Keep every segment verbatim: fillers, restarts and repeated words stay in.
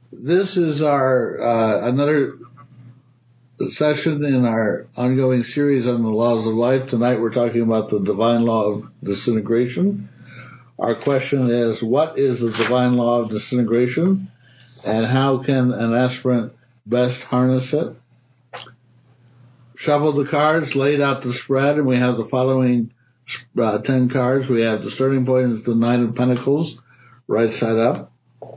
This is our uh, another session in our ongoing series on the laws of life. Tonight we're talking about the divine law of disintegration. Our question is, what is the divine law of disintegration, and how can an aspirant best harness it? Shuffled the cards, laid out the spread, and we have the following uh, ten cards. We have the starting point is the Nine of Pentacles, right side up.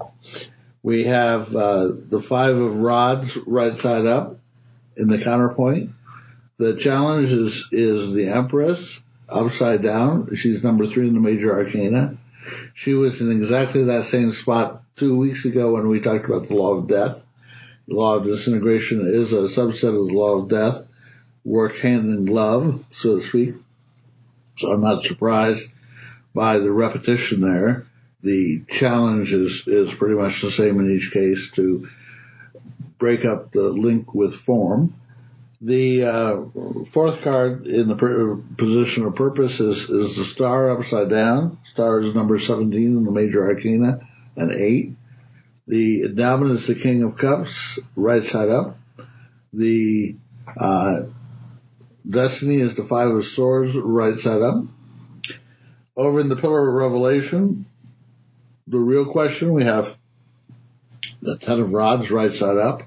We have uh, the Five of Rods, right side up, in the counterpoint. The challenge is, is the Empress, upside down. She's number three in the major arcana. She was in exactly that same spot two weeks ago when we talked about the law of death. The law of disintegration is a subset of the law of death, work hand in glove, so to speak. So I'm not surprised by the repetition there. The challenge is, is pretty much the same in each case, to break up the link with form. The uh, fourth card in the per- position of purpose is, is the Star upside down. Star is number seventeen in the major arcana, and eight. The endowment is the King of Cups, right side up. The uh, Destiny is the Five of Swords, right side up. Over in the Pillar of Revelation, the real question, we have the Ten of Rods, right side up.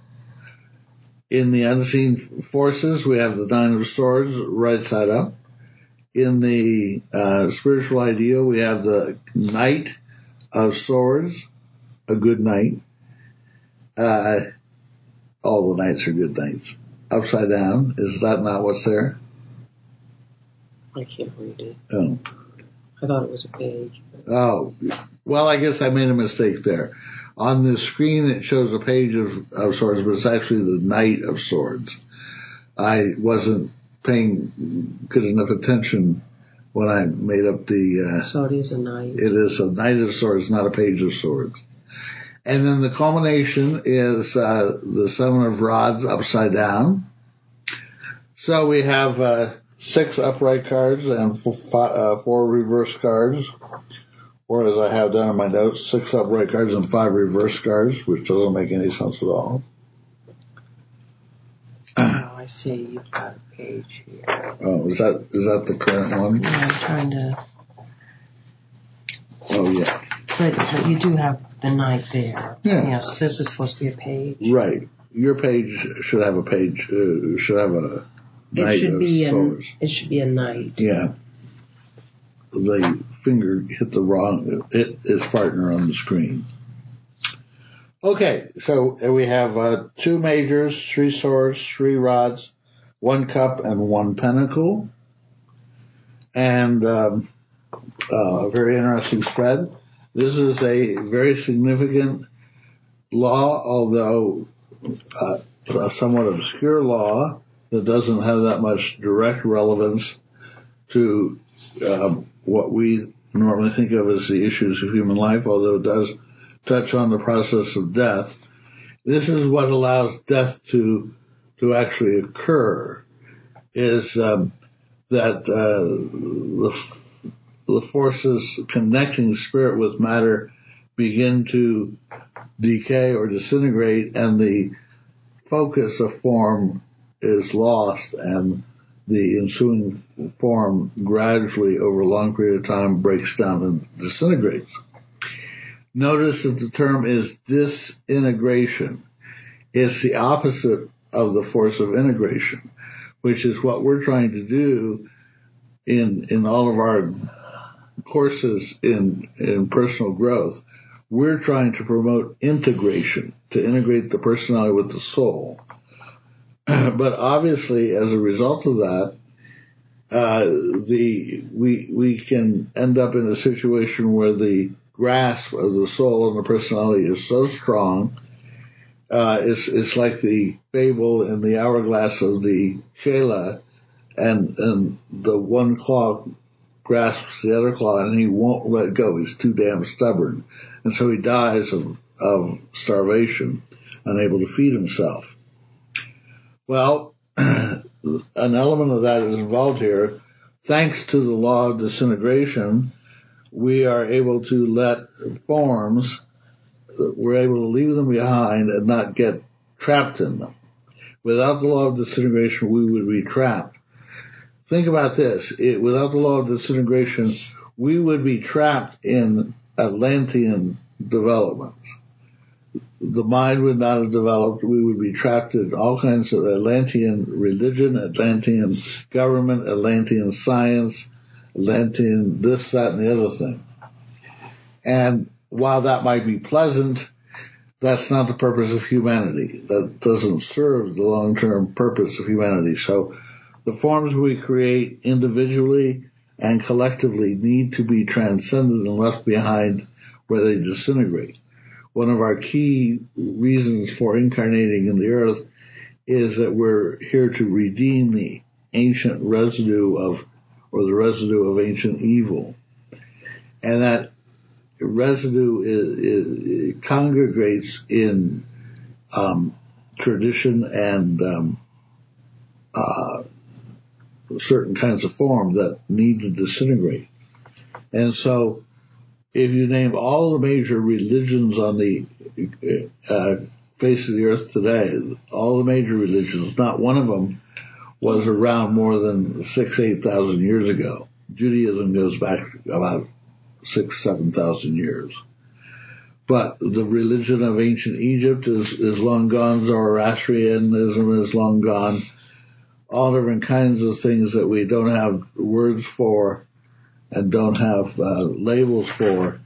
In the Unseen Forces, we have the Nine of Swords, right side up. In the uh, Spiritual Ideal, we have the Knight of Swords, a good knight. Uh, all the knights are good knights. Upside down, is that not what's there? I can't read it. Oh. I thought it was a page. But... Oh, well, I guess I made a mistake there. On the screen, it shows a page of, of swords, but it's actually the Knight of Swords. I wasn't paying good enough attention when I made up the... Uh, so it is a knight. It is a Knight of Swords, not a page of swords. And then the culmination is uh, the Seven of Rods upside down. So we have uh, six upright cards and four, uh, four reverse cards. Or as I have down in my notes, six upright cards and five reverse cards, which doesn't make any sense at all. Oh, I see. You've got a page here. Oh, is that is that the current one? Yeah, I'm trying to... Oh, yeah. But, but you do have the knight there. Yeah. Yes, this is supposed to be a page. Right. Your page should have a page, uh, should have a knight it should of be swords. An, it should be a knight. Yeah. The finger hit the wrong, hit his partner on the screen. Okay, so we have uh, two majors, three swords, three rods, one cup, and one pentacle. And um, uh, a very interesting spread. This is a very significant law, although uh, a somewhat obscure law that doesn't have that much direct relevance to um, what we normally think of as the issues of human life, although it does touch on the process of death. This is what allows death to to actually occur, is um, that uh, the, the forces connecting spirit with matter begin to decay or disintegrate, and the focus of form is lost, and the ensuing form gradually over a long period of time breaks down and disintegrates. Notice that the term is disintegration. It's the opposite of the force of integration, which is what we're trying to do in in all of our courses in in personal growth. We're trying to promote integration, to integrate the personality with the soul. But obviously, as a result of that, uh, the we we can end up in a situation where the grasp of the soul and the personality is so strong. Uh, it's it's like the fable in the hourglass of the Shelah, and and the one claw grasps the other claw, and he won't let go. He's too damn stubborn, and so he dies of of starvation, unable to feed himself. Well, an element of that is involved here. Thanks to the law of disintegration, we are able to let forms we're able to leave them behind and not get trapped in them. Without the law of disintegration, we would be trapped. Think about this. It, without the law of disintegration, we would be trapped in Atlantean developments. The mind would not have developed. We would be trapped in all kinds of Atlantean religion, Atlantean government, Atlantean science, Atlantean this, that, and the other thing. And while that might be pleasant, that's not the purpose of humanity. That doesn't serve the long-term purpose of humanity. So the forms we create individually and collectively need to be transcended and left behind where they disintegrate. One of our key reasons for incarnating in the earth is that we're here to redeem the ancient residue of, or the residue of ancient evil. And that residue is, is, it congregates in um, tradition and um, uh, certain kinds of form that need to disintegrate. And so if you name all the major religions on the uh, face of the earth today, all the major religions, not one of them was around more than six, eight thousand years ago. Judaism goes back about six, seven thousand years. But the religion of ancient Egypt is, is long gone. Zoroastrianism is long gone. All different kinds of things that we don't have words for and don't have uh, labels for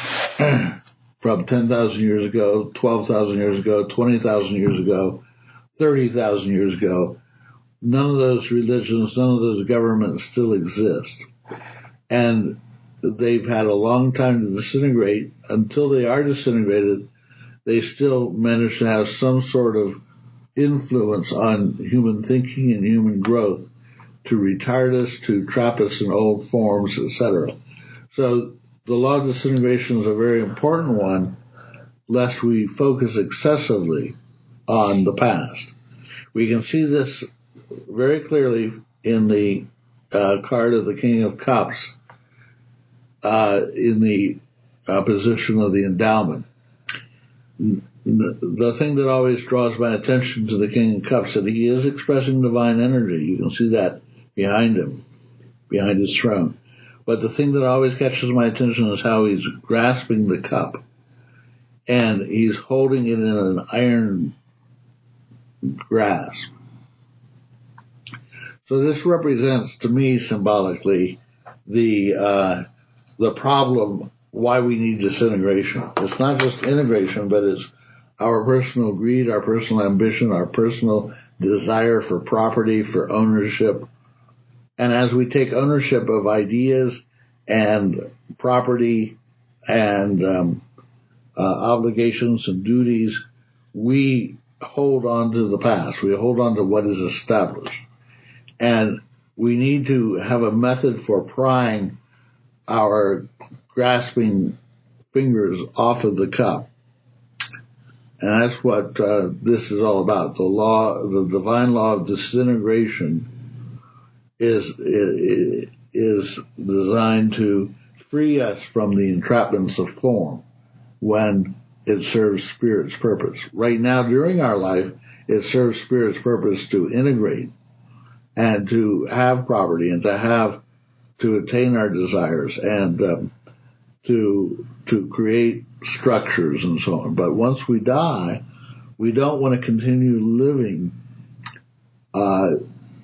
from ten thousand years ago, twelve thousand years ago, twenty thousand years ago, thirty thousand years ago. None of those religions, none of those governments still exist. And they've had a long time to disintegrate. Until they are disintegrated, they still manage to have some sort of influence on human thinking and human growth, to retard us, to trap us in old forms, et cetera. So the law of disintegration is a very important one, lest we focus excessively on the past. We can see this very clearly in the uh, card of the King of Cups, uh, in the uh, position of the endowment. The thing that always draws my attention to the King of Cups is that he is expressing divine energy. You can see that behind him, behind his throne. But the thing that always catches my attention is how he's grasping the cup. And he's holding it in an iron grasp. So this represents, to me, symbolically, the uh, the problem, why we need disintegration. It's not just integration, but it's our personal greed, our personal ambition, our personal desire for property, for ownership. And as we take ownership of ideas and property and um, uh, obligations and duties, we hold on to the past. We hold on to what is established. And we need to have a method for prying our grasping fingers off of the cup. And that's what uh, this is all about. The law, the divine law of disintegration is, is, is designed to free us from the entrapments of form when it serves Spirit's purpose. Right now, during our life, it serves Spirit's purpose to integrate and to have property and to have, to attain our desires and um, to to create structures and so on. But once we die, we don't want to continue living uh,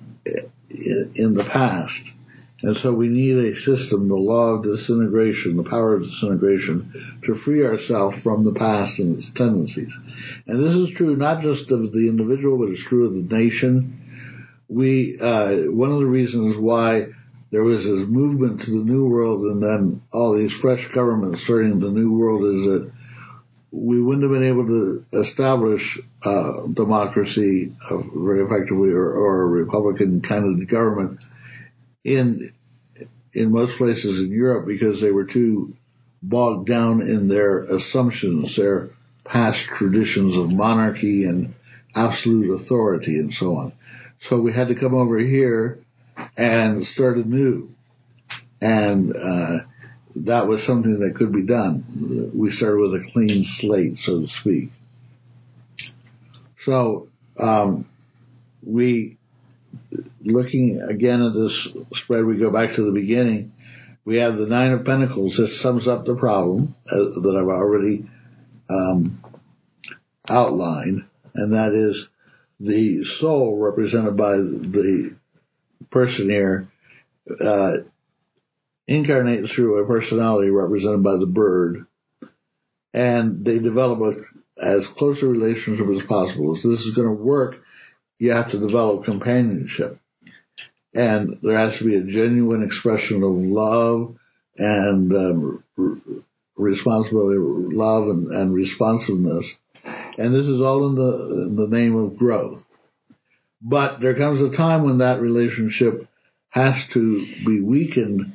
in the past. And so we need a system, the law of disintegration, the power of disintegration, to free ourselves from the past and its tendencies. And this is true not just of the individual, but it's true of the nation. We, uh, one of the reasons why there was this movement to the New World and then all these fresh governments starting the New World is that we wouldn't have been able to establish uh, democracy uh, very effectively or, or a Republican kind of government in in most places in Europe because they were too bogged down in their assumptions, their past traditions of monarchy and absolute authority and so on. So we had to come over here and start anew. And uh that was something that could be done. We started with a clean slate, so to speak. So, um, we, looking again at this spread, we go back to the beginning. We have the Nine of Pentacles. This sums up the problem uh, that I've already um, outlined, and that is the soul represented by the person here uh, incarnates through a personality represented by the bird, and they develop a, as close a relationship as possible. If this is going to work, you have to develop companionship. And there has to be a genuine expression of love and um, r- responsibility, love and, and responsiveness. And this is all in the, in the name of growth. But there comes a time when that relationship has to be weakened.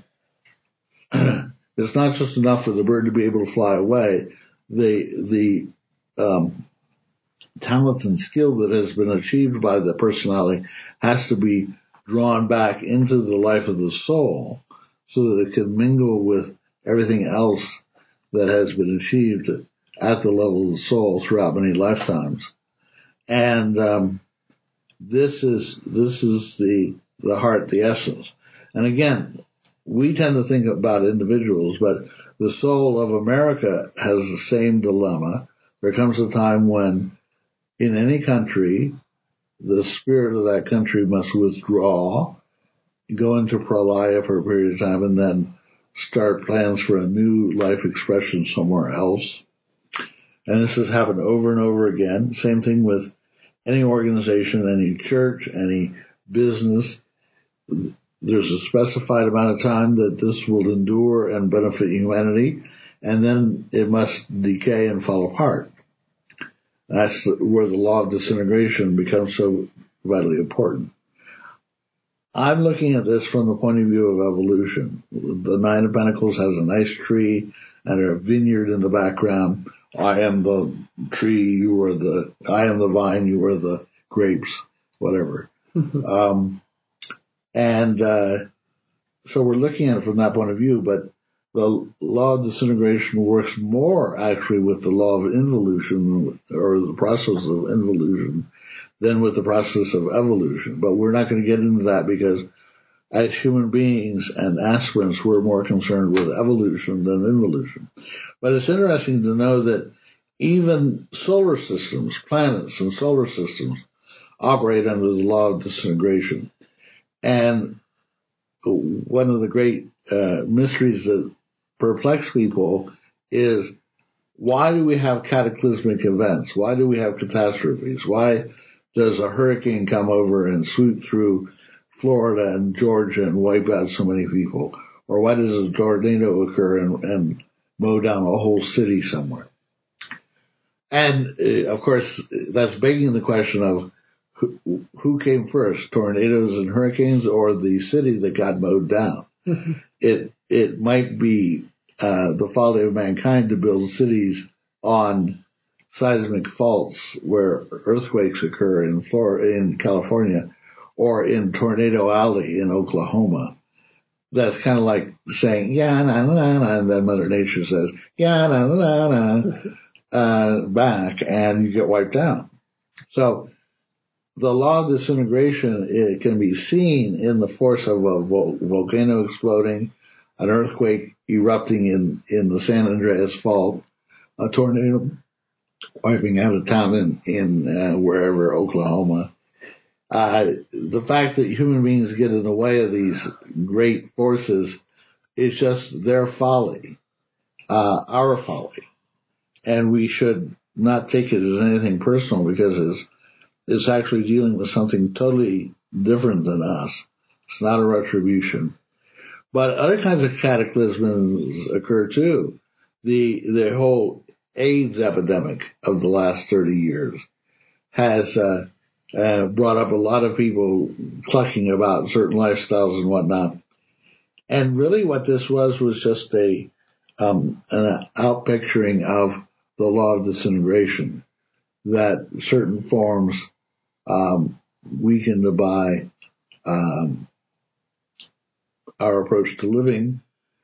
It's not just enough for the bird to be able to fly away. The, the, um, talent and skill that has been achieved by the personality has to be drawn back into the life of the soul so that it can mingle with everything else that has been achieved at the level of the soul throughout many lifetimes. And um, this is this is the the heart, the essence. And again, we tend to think about individuals, but the soul of America has the same dilemma. There comes a time when in any country, the spirit of that country must withdraw, go into pralaya for a period of time, and then start plans for a new life expression somewhere else. And this has happened over and over again. Same thing with any organization, any church, any business. There's a specified amount of time that this will endure and benefit humanity, and then it must decay and fall apart. That's where the law of disintegration becomes so vitally important. I'm looking at this from the point of view of evolution. The Nine of Pentacles has a nice tree and a vineyard in the background. I am the tree, you are the, I am the vine, you are the grapes, whatever. um, and, uh, so we're looking at it from that point of view, but the law of disintegration works more actually with the law of involution or the process of involution than with the process of evolution. But we're not going to get into that because as human beings and aspirants, we're more concerned with evolution than involution. But it's interesting to know that even solar systems, planets and solar systems operate under the law of disintegration. And one of the great uh, mysteries that perplex people is why do we have cataclysmic events? Why do we have catastrophes? Why does a hurricane come over and sweep through Florida and Georgia and wipe out so many people? Or why does a tornado occur and, and mow down a whole city somewhere? And, uh, of course, that's begging the question of who, who came first, tornadoes and hurricanes or the city that got mowed down? Mm-hmm. It it might be uh, the folly of mankind to build cities on seismic faults where earthquakes occur in Florida, in California, or in Tornado Alley in Oklahoma. That's kind of like saying, yeah, na, na, na, na, and then Mother Nature says, yeah, na, na, na, na, uh, back, and you get wiped out. So the law of disintegration, it can be seen in the force of a vol- volcano exploding, an earthquake erupting in, in the San Andreas Fault, a tornado wiping out a town in, in uh, wherever, Oklahoma. Uh, the fact that human beings get in the way of these great forces is just their folly, uh, our folly. And we should not take it as anything personal because it's It's actually dealing with something totally different than us. It's not a retribution. But other kinds of cataclysms occur too. The, the whole AIDS epidemic of the last thirty years has, uh, uh, brought up a lot of people clucking about certain lifestyles and whatnot. And really what this was was just a, um, an outpicturing of the law of disintegration, that certain forms Um, weakened by um, our approach to living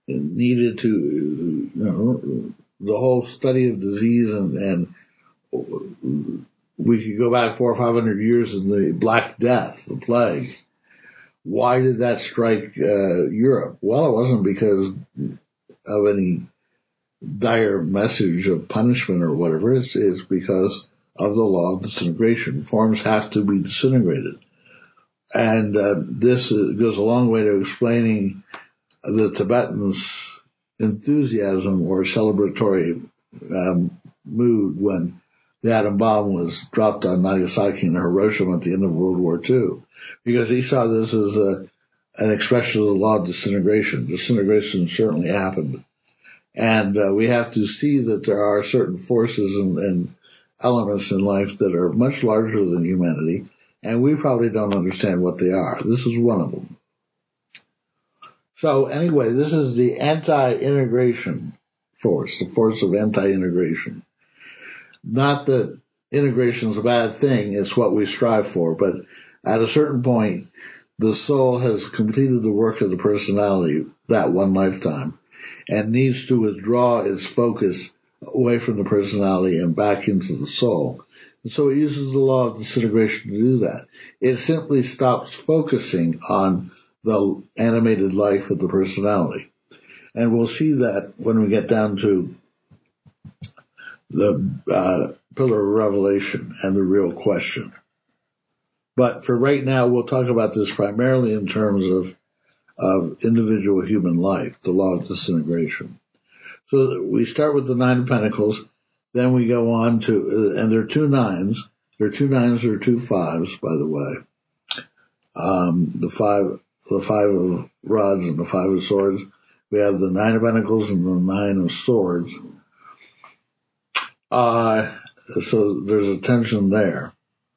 needed to, you know, the whole study of disease, and, and we could go back four or five hundred years in the Black Death, the plague. Why did that strike uh, Europe? Well, it wasn't because of any dire message of punishment or whatever. It's, it's because of the law of disintegration. Forms have to be disintegrated. And uh, this goes a long way to explaining the Tibetans' enthusiasm or celebratory um, mood when the atom bomb was dropped on Nagasaki and Hiroshima at the end of World War Two, because he saw this as a, an expression of the law of disintegration. Disintegration certainly happened. And uh, we have to see that there are certain forces and, and elements in life that are much larger than humanity, and we probably don't understand what they are. This is one of them. So anyway, this is the anti-integration force, the force of anti-integration. Not that integration is a bad thing, it's what we strive for, but at a certain point, the soul has completed the work of the personality that one lifetime and needs to withdraw its focus away from the personality and back into the soul. And so it uses the law of disintegration to do that. It simply stops focusing on the animated life of the personality. And we'll see that when we get down to the uh, Pillar of Revelation and the real question. But for right now, we'll talk about this primarily in terms of, of individual human life, the law of disintegration. So we start with the Nine of Pentacles, then we go on to, and there are two nines. There are two nines, there are two fives, by the way. Um, the five, the five of rods and the five of swords. We have the Nine of Pentacles and the Nine of Swords. Uh, so there's a tension there.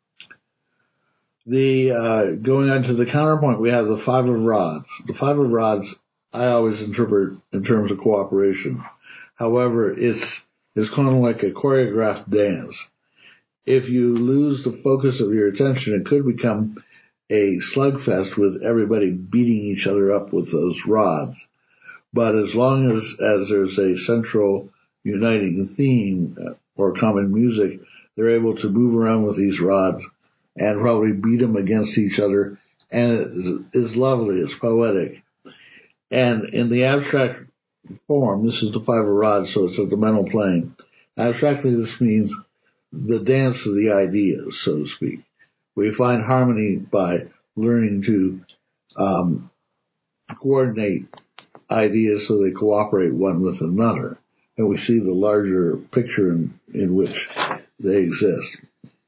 The, uh, going on to the counterpoint, we have the Five of Rods. The Five of Rods, I always interpret in terms of cooperation. However, it's, it's kind of like a choreographed dance. If you lose the focus of your attention, it could become a slugfest with everybody beating each other up with those rods. But as long as, as there's a central uniting theme or common music, they're able to move around with these rods and probably beat them against each other. And it is lovely. It's poetic. And in the abstract form, this is the Five of Rods, so it's at the mental plane. Abstractly, this means the dance of the ideas, so to speak. We find harmony by learning to um, coordinate ideas so they cooperate one with another. And we see the larger picture in, in which they exist.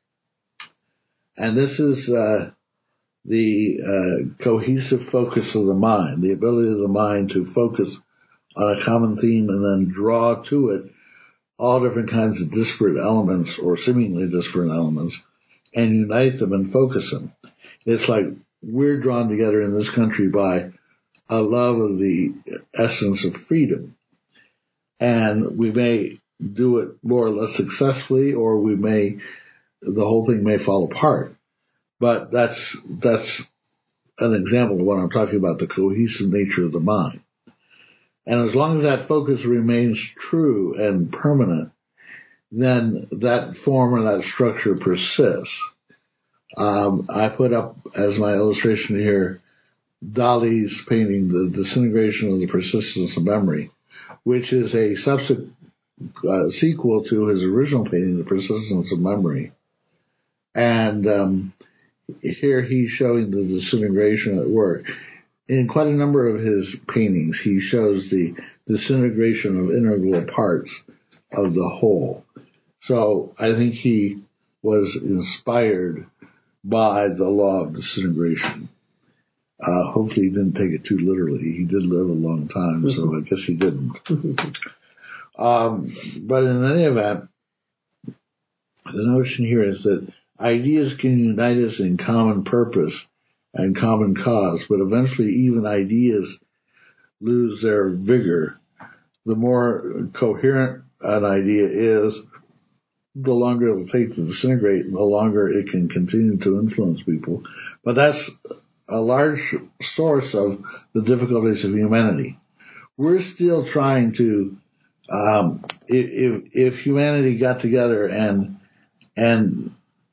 And this is uh, the uh, cohesive focus of the mind, the ability of the mind to focus on a common theme and then draw to it all different kinds of disparate elements or seemingly disparate elements and unite them and focus them. It's like we're drawn together in this country by a love of the essence of freedom. And we may do it more or less successfully, or we may, the whole thing may fall apart. But that's, that's an example of what I'm talking about, the cohesive nature of the mind. And as long as that focus remains true and permanent, then that form or that structure persists. Um, I put up as my illustration here Dali's painting, The Disintegration of the Persistence of Memory, which is a subsequent uh, sequel to his original painting, The Persistence of Memory. And um, here he's showing the disintegration at work. In quite a number of his paintings, he shows the disintegration of integral parts of the whole. So I think he was inspired by the law of disintegration. Uh, hopefully he didn't take it too literally. He did live a long time, so I guess he didn't. um, but in any event, the notion here is that ideas can unite us in common purpose and common cause, but eventually even ideas lose their vigor. The more coherent an idea is, the longer it will take to disintegrate, and the longer it can continue to influence people. But that's a large source of the difficulties of humanity. we're still trying to, um, if, if humanity got together and, and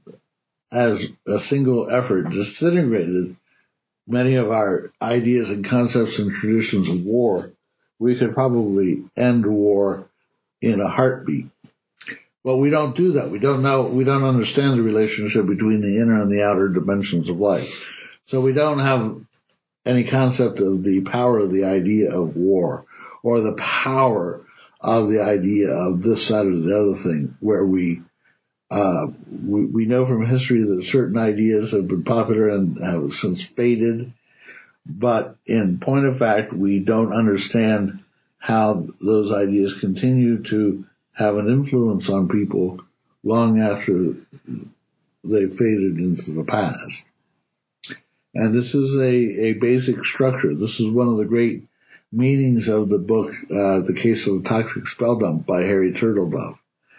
as a single effort disintegrated many of our ideas and concepts and traditions of war, we could probably end war in a heartbeat. But we don't do that. We don't know, we don't understand the relationship between the inner and the outer dimensions of life. So we don't have any concept of the power of the idea of war or the power of the idea of this, that, or the other thing, where we, uh, we, we know from history that certain ideas have been popular and have since faded. But in point of fact, we don't understand how those ideas continue to have an influence on people long after they faded into the past. And this is a, a basic structure. This is one of the great meanings of the book, uh, The Case of the Toxic Spell Dump by Harry Turtledove.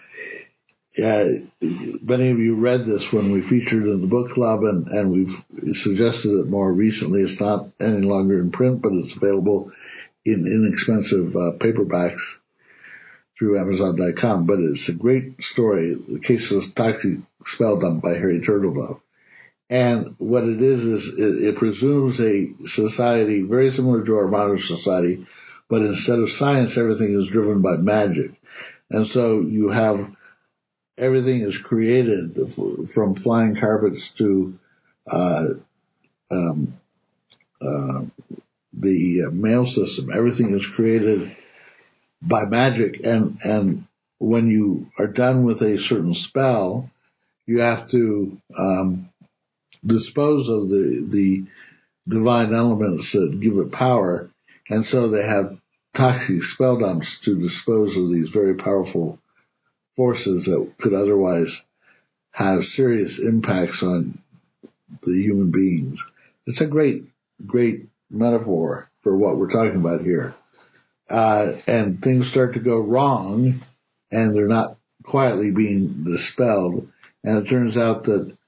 Uh, many of you read this when we featured in the book club, and, and we've suggested it more recently. It's not any longer in print, but it's available in inexpensive uh, paperbacks through Amazon dot com. But it's a great story, The Case of the Toxic Spell Dump by Harry Turtledove. And what it is, is it, it presumes a society very similar to our modern society, but instead of science, everything is driven by magic. And so you have everything is created from flying carpets to uh, um, uh, the mail system. Everything is created by magic, and and when you are done with a certain spell, you have to um, dispose of the the divine elements that give it power, and so they have toxic spell dumps to dispose of these very powerful forces that could otherwise have serious impacts on the human beings. It's a great, great metaphor for what we're talking about here. Uh, and things start to go wrong, and they're not quietly being dispelled. And it turns out that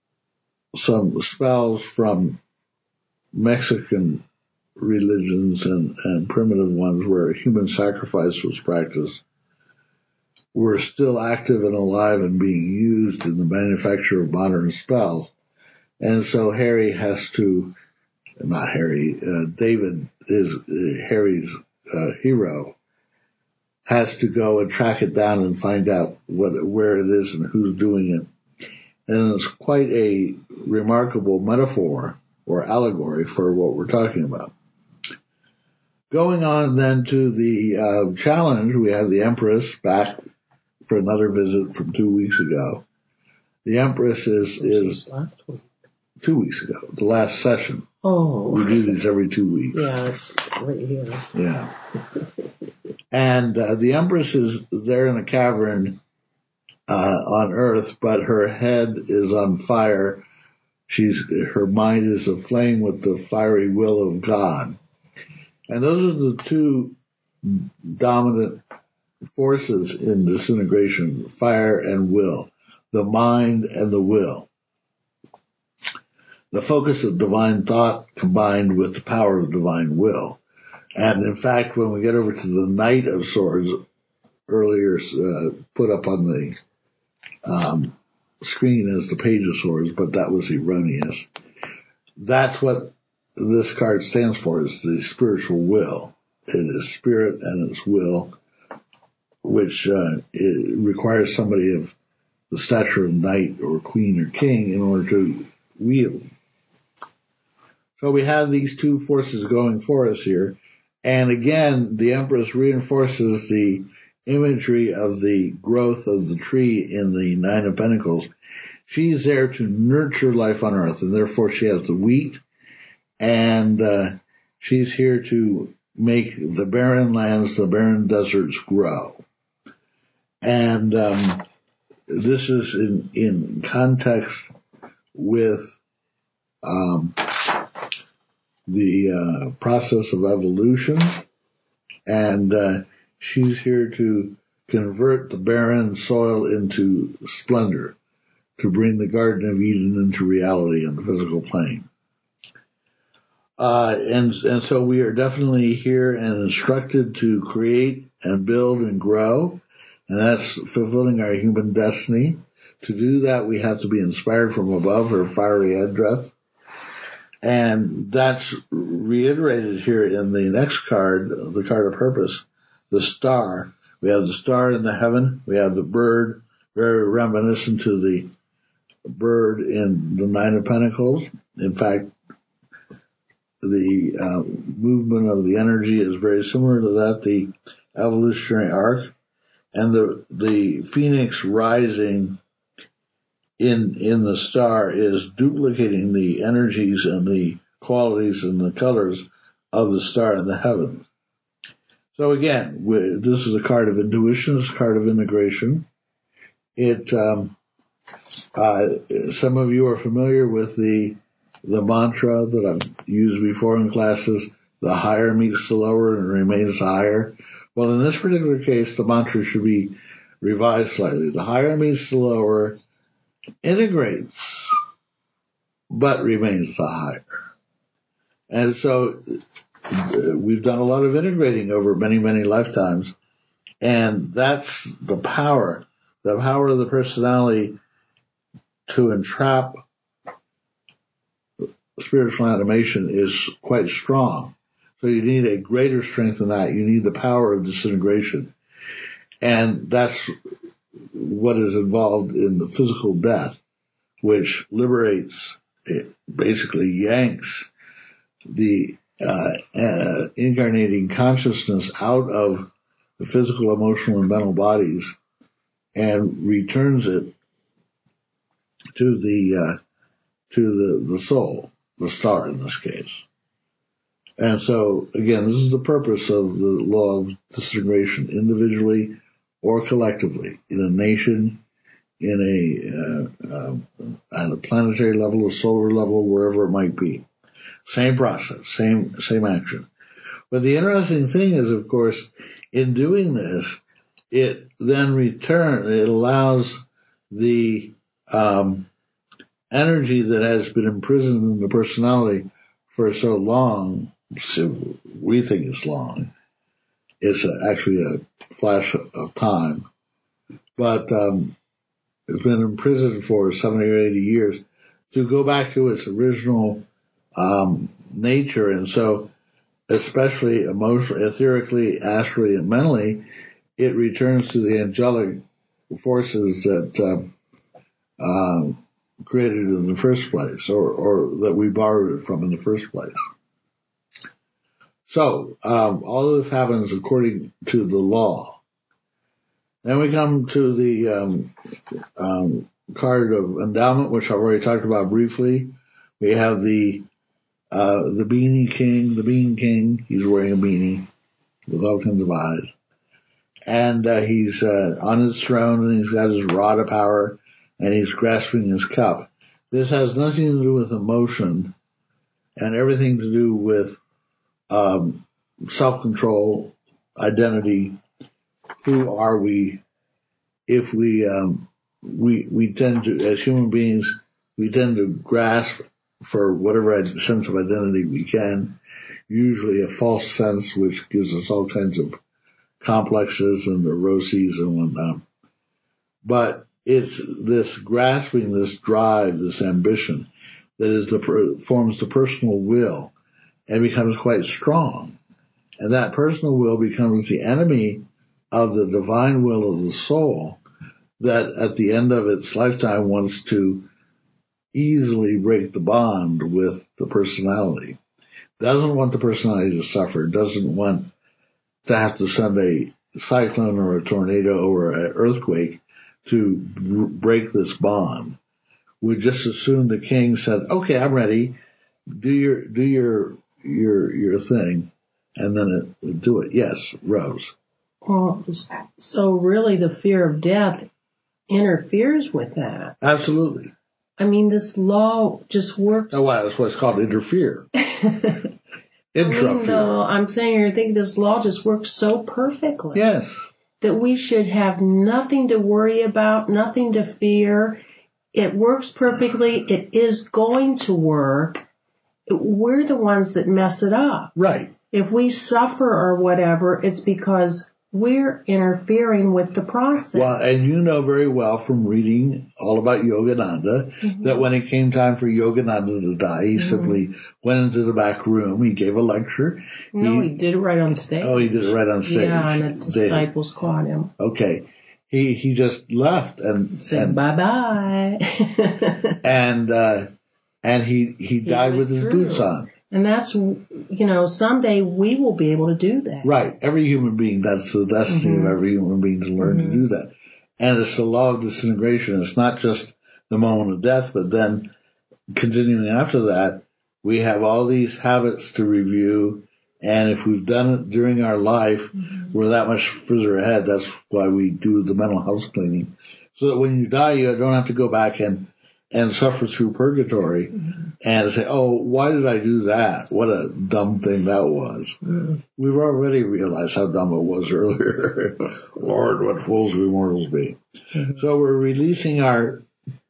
some spells from Mexican religions and, and primitive ones where human sacrifice was practiced were still active and alive and being used in the manufacture of modern spells. And so Harry has to, not Harry, uh, David is uh, Harry's uh, hero, has to go and track it down and find out what, where it is and who's doing it. And it's quite a remarkable metaphor or allegory for what we're talking about. Going on then to the uh, challenge, we have the Empress back for another visit from two weeks ago. The Empress is, is last week. Two weeks ago, the last session. Oh. We do these every two weeks. Yeah, it's right here. Yeah. And uh, the Empress is there in a cavern uh, on Earth, but her head is on fire. She's her mind is aflame with the fiery will of God. And those are the two dominant forces in disintegration, fire and will, the mind and the will. The focus of divine thought combined with the power of divine will. And in fact, when we get over to the Knight of Swords, earlier uh, put up on the um, screen as the Page of Swords, but that was erroneous. That's what this card stands for, is the spiritual will. It is spirit and it's will, which uh, it requires somebody of the stature of knight or queen or king in order to wield. So we have these two forces going for us here. And again, the Empress reinforces the imagery of the growth of the tree in the Nine of Pentacles. She's there to nurture life on Earth, and therefore she has the wheat, and uh, she's here to make the barren lands, the barren deserts grow. And um, this is in, in context with um, the uh, process of evolution, and uh, she's here to convert the barren soil into splendor, to bring the Garden of Eden into reality on the physical plane. Uh, and, and so we are definitely here and instructed to create and build and grow. And that's fulfilling our human destiny. To do that, we have to be inspired from above, her fiery address. And that's reiterated here in the next card, the card of purpose, the star. We have the star in the heaven. We have the bird, very reminiscent to the bird in the Nine of Pentacles. In fact, the uh, movement of the energy is very similar to that, the evolutionary arc. And the the phoenix rising in in the star is duplicating the energies and the qualities and the colors of the star in the heavens. So again, we, this is a card of intuition, it's a card of integration. It um, uh, some of you are familiar with the the mantra that I've used before in classes: the higher meets the lower and remains higher. Well, in this particular case, the mantra should be revised slightly. The higher meets the lower, integrates, but remains the higher. And so uh, we've done a lot of integrating over many, many lifetimes. And that's the power, the power of the personality to entrap spiritual animation is quite strong. So you need a greater strength than that. You need the power of disintegration. And that's what is involved in the physical death, which liberates, it basically yanks the uh, uh, incarnating consciousness out of the physical, emotional, and mental bodies and returns it to the uh, to the, the soul, the star in this case. And so, again, this is the purpose of the law of disintegration, individually or collectively, in a nation, in a, uh, uh, at a planetary level, a solar level, wherever it might be. Same process, same, same action. But the interesting thing is, of course, in doing this, it then returns, it allows the, um, energy that has been imprisoned in the personality for so long, so we think it's long, it's a, actually a flash of time, but um, it's been imprisoned for seventy or eighty years, to go back to its original um, nature. And so, especially emotionally, etherically, astrally, and mentally, it returns to the angelic forces that uh, uh, created it in the first place, or, or that we borrowed it from in the first place. So, um, all of this happens according to the law. Then we come to the um, um, card of endowment, which I've already talked about briefly. We have the uh, the beanie king, the bean king. He's wearing a beanie with all kinds of eyes. And uh, he's uh, on his throne, and he's got his rod of power, and he's grasping his cup. This has nothing to do with emotion and everything to do with um, self-control, identity. Who are we? If we, um, we, we tend to, as human beings, we tend to grasp for whatever sense of identity we can, usually a false sense which gives us all kinds of complexes and neuroses and whatnot. But it's this grasping, this drive, this ambition that is the, forms the personal will and becomes quite strong. And that personal will becomes the enemy of the divine will of the soul that at the end of its lifetime wants to easily break the bond with the personality. Doesn't want the personality to suffer, doesn't want to have to send a cyclone or a tornado or an earthquake to break this bond. Would just as soon the king said, okay, I'm ready, do your, do your, your, your thing, and then it, do it. Yes, Rose. Well, so really the fear of death interferes with that. Absolutely. I mean, this law just works. Oh, wow, that's what's called interfere. I Intrafere. mean, though, I'm saying here, I think this law just works so perfectly. Yes. That we should have nothing to worry about, nothing to fear. It works perfectly. It is going to work. we're the ones that mess it up. Right. If we suffer or whatever, it's because we're interfering with the process. Well, and you know very well from reading all about Yogananda mm-hmm. that when it came time for Yogananda to die, he mm-hmm. simply went into the back room. He gave a lecture. No, he, he did it right on stage. Oh, he did it right on stage. Yeah, and the disciples they, caught him. Okay. He he just left and said bye bye. and uh, and he he died he with his through. boots on. And that's, you know, someday we will be able to do that. Right. Every human being, that's the destiny mm-hmm. of every human being to learn mm-hmm. to do that. And it's the law of disintegration. It's not just the moment of death, but then continuing after that, we have all these habits to review. And if we've done it during our life, mm-hmm. we're that much further ahead. That's why we do the mental house cleaning. So that when you die, you don't have to go back and and suffer through purgatory mm-hmm. and say, oh, why did I do that? What a dumb thing that was. Mm-hmm. We've already realized how dumb it was earlier. Lord, what fools we mortals be. Mm-hmm. So we're releasing our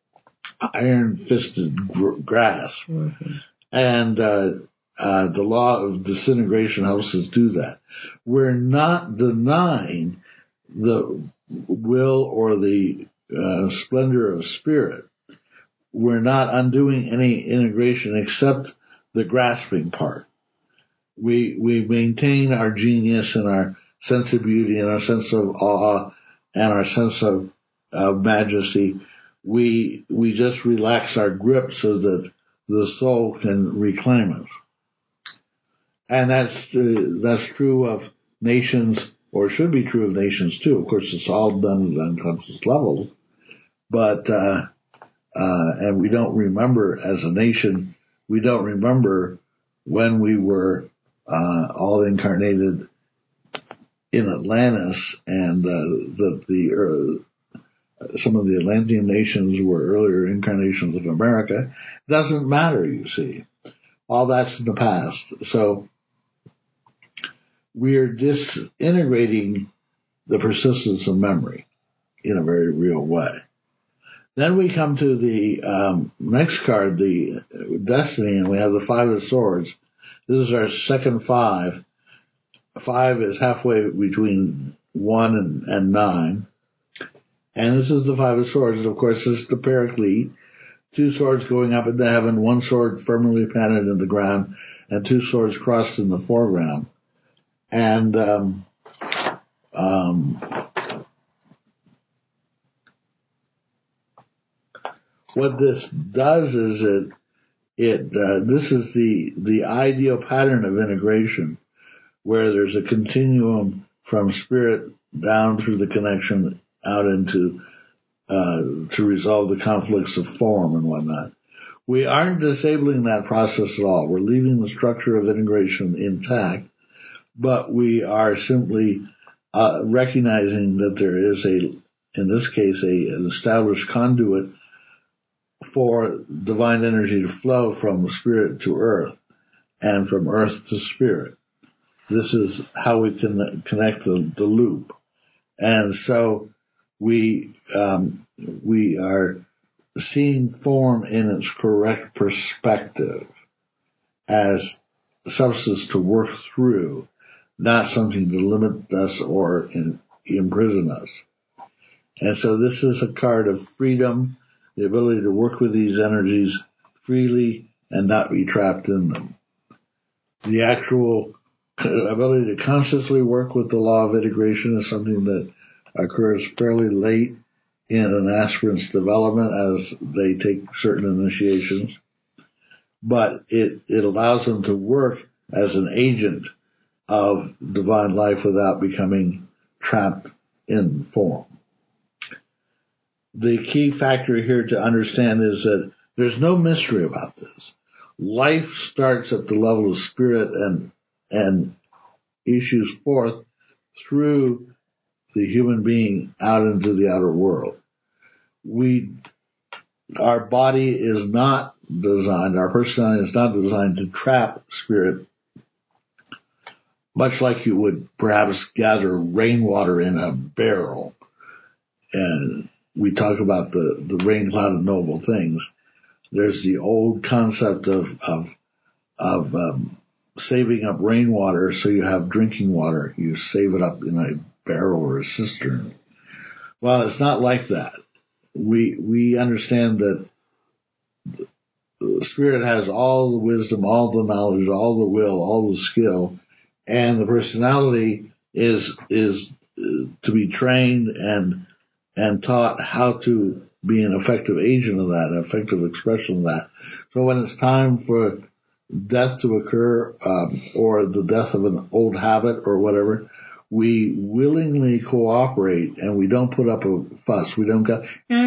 iron-fisted gr- grasp. Mm-hmm. And uh, uh, the law of disintegration helps us do that. We're not denying the will or the uh, splendor of spirit. We're not undoing any integration except the grasping part. We we maintain our genius and our sense of beauty and our sense of awe and our sense of, of majesty. We we just relax our grip so that the soul can reclaim us. And that's uh, that's true of nations, or should be true of nations too. Of course, it's all done at unconscious levels, but. Uh, Uh, and we don't remember, as a nation, we don't remember when we were uh, all incarnated in Atlantis, and uh, that the uh, some of the Atlantean nations were earlier incarnations of America. Doesn't matter, you see. All that's in the past. So we are disintegrating the persistence of memory in a very real way. Then we come to the um, next card, the Destiny, and we have the Five of Swords. This is our second five. Five is halfway between one and, and nine. And this is the Five of Swords. And of course, this is the Paraclete. Two swords going up into heaven, one sword firmly planted in the ground, and two swords crossed in the foreground. And um, um what this does is it, it, uh, this is the, the ideal pattern of integration where there's a continuum from spirit down through the connection out into, uh, to resolve the conflicts of form and whatnot. We aren't disabling that process at all. We're leaving the structure of integration intact, but we are simply, uh, recognizing that there is a, in this case, a, an established conduit for divine energy to flow from spirit to earth and from earth to spirit. This is how we can connect the, the loop. And so we, um, we are seeing form in its correct perspective as substance to work through, not something to limit us or in, imprison us. And so this is a card of freedom, the ability to work with these energies freely and not be trapped in them. The actual ability to consciously work with the law of integration is something that occurs fairly late in an aspirant's development as they take certain initiations. But it, it allows them to work as an agent of divine life without becoming trapped in form. The key factor here to understand is that there's no mystery about this. Life starts at the level of spirit and, and issues forth through the human being out into the outer world. We, our body is not designed, our personality is not designed to trap spirit, much like you would perhaps gather rainwater in a barrel. And we talk about the, the rain cloud of noble things. There's the old concept of, of, of um, saving up rainwater so you have drinking water. You save it up in a barrel or a cistern. Well, it's not like that. We we understand that the Spirit has all the wisdom, all the knowledge, all the will, all the skill, and the personality is is uh, to be trained and and taught how to be an effective agent of that, an effective expression of that. So when it's time for death to occur, um, or the death of an old habit or whatever, we willingly cooperate and we don't put up a fuss. We don't go,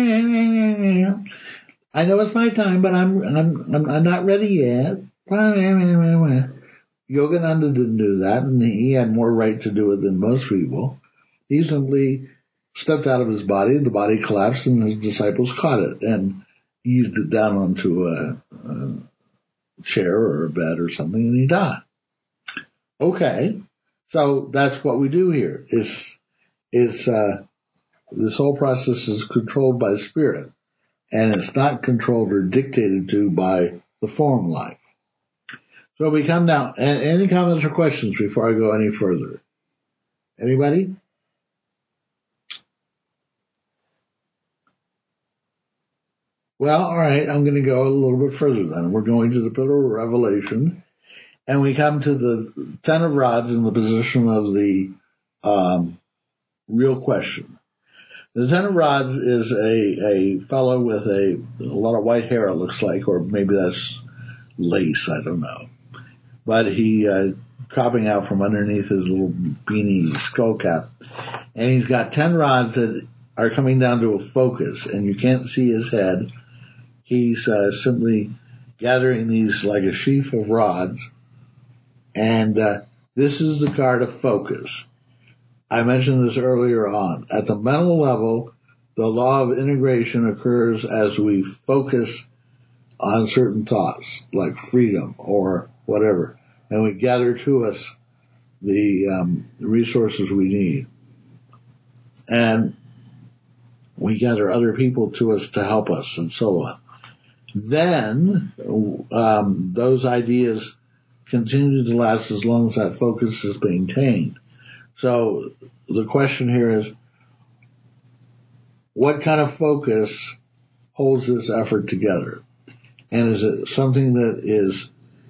I know it's my time, but I'm I'm I'm, I'm not ready yet. Yogananda didn't do that, and he had more right to do it than most people. He simply stepped out of his body, the body collapsed, and his disciples caught it and eased it down onto a, a chair or a bed or something, and he died. Okay, so that's what we do here. Is is uh, this whole process is controlled by Spirit, and it's not controlled or dictated to by the form life. So we come down. Any comments or questions before I go any further? Anybody? Well, all right, I'm going to go a little bit further then. We're going to the Pillar of Revelation, and we come to the Ten of Rods in the position of the um, real question. The Ten of Rods is a, a fellow with a, a lot of white hair, it looks like, or maybe that's lace, I don't know. But he uh, cropping out from underneath his little beanie skull cap. And he's got ten rods that are coming down to a focus, and you can't see his head. He's uh, simply gathering these like a sheaf of rods, and uh, this is the card of focus. I mentioned this earlier on. At the mental level, the law of integration occurs as we focus on certain thoughts, like freedom or whatever, and we gather to us the um, resources we need. And we gather other people to us to help us, and so on. Then um, those ideas continue to last as long as that focus is maintained. So the question here is, what kind of focus holds this effort together? And is it something that is